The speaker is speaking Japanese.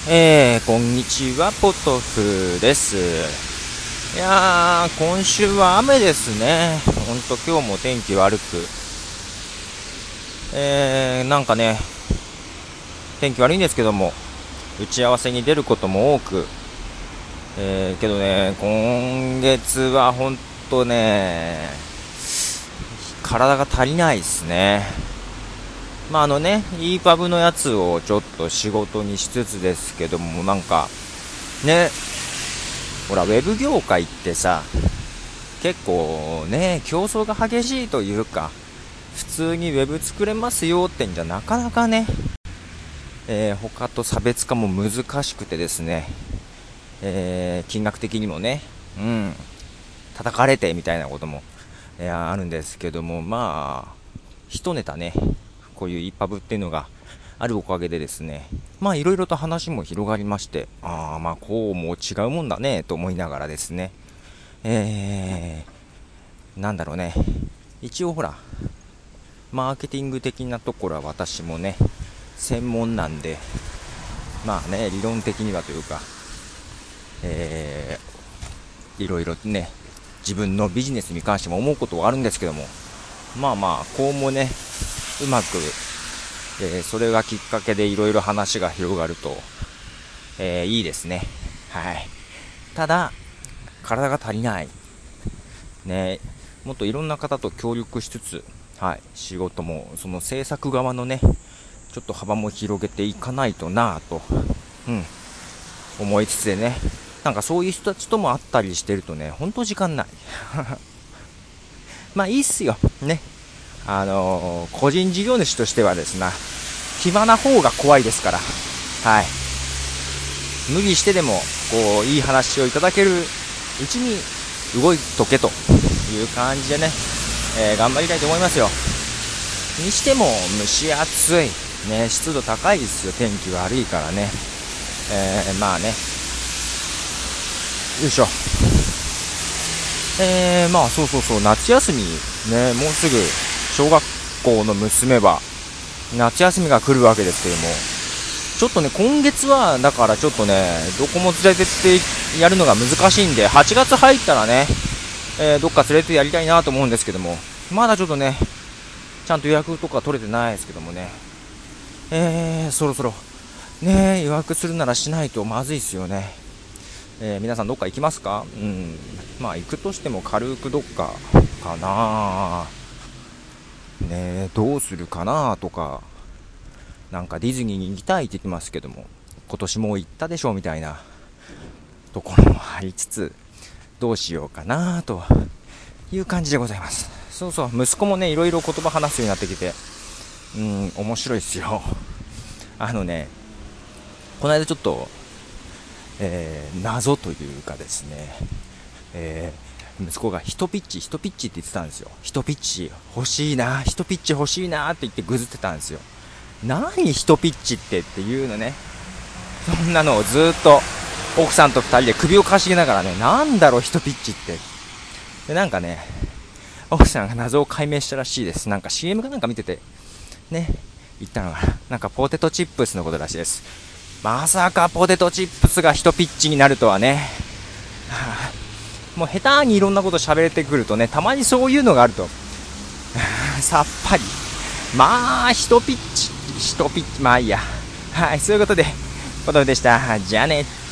こんにちは、ポトフです。いやー、今週は雨ですね。ほんと今日も天気悪く。なんかね、天気悪いんですけども、打ち合わせに出ることも多く、けどね、今月はほんとね、体が足りないですね。EPUB のやつをちょっと仕事にしつつですけども、なんか、ね、ほら、ウェブ業界ってさ、結構ね、競争が激しいというか、普通にウェブ作れますよってんじゃなかなかね、他と差別化も難しくてですね、金額的にもね、叩かれてみたいなことも、あるんですけども、一ネタね、こういう EPUB っていうのがあるおかげでですね、いろいろと話も広がりまして、こうも違うもんだねと思いながらですね、なんだろうね、一応ほら、マーケティング的なところは私もね、専門なんで、理論的にはというか、いろいろね、自分のビジネスに関しても思うことはあるんですけども、こうもね、うまく、それがきっかけでいろいろ話が広がると、いいですね。はい。ただ、体が足りない。ね、もっといろんな方と協力しつつ、はい、仕事も、その制作側のね、ちょっと幅も広げていかないとなぁと、思いつつでね、なんかそういう人たちとも会ったりしてるとね、ほんと時間ない。いいっすよ。ね。個人事業主としてはですね、暇な方が怖いですから、はい。無理してでも、こう、いい話をいただけるうちに動いとけという感じでね、頑張りたいと思いますよ。にしても、蒸し暑い。ね、湿度高いですよ。天気悪いからね。よいしょ。そう、夏休み、ね、もうすぐ、小学校の娘は、夏休みが来るわけですけども、ちょっとね、今月は、だからちょっとね、どこも連れてってやるのが難しいんで、8月入ったらね、どっか連れてやりたいなと思うんですけども、まだちょっとね、ちゃんと予約とか取れてないですけどもね、そろそろ、ね、予約するならしないとまずいですよね。皆さんどっか行きますか？行くとしても軽くどっかかなね、どうするかなとか、なんかディズニーに行きたいって言ってますけども、今年も行ったでしょみたいなところもありつつ、どうしようかなという感じでございます。そうそう、息子もね、いろいろ言葉話すようになってきて、面白いですよ。この間ちょっと、謎というかですね、息子が1ピッチって言ってたんですよ。1ピッチ欲しいな、1ピッチ欲しいなって言ってぐずってたんですよ。何1ピッチっていうのね。そんなのをずっと奥さんと2人で首をかしげながらね、なんだろう1ピッチって。で、なんかね、奥さんが謎を解明したらしいです。なんか CM かなんか見てて、ね、言ったのが、なんかポテトチップスのことらしいです。まさかポテトチップスが1ピッチになるとはね。もう下手にいろんなこと喋れてくるとね、たまにそういうのがあると、さっぱり。1ピッチ、いいや。はい、そういうことで、ポトフでした。じゃあね。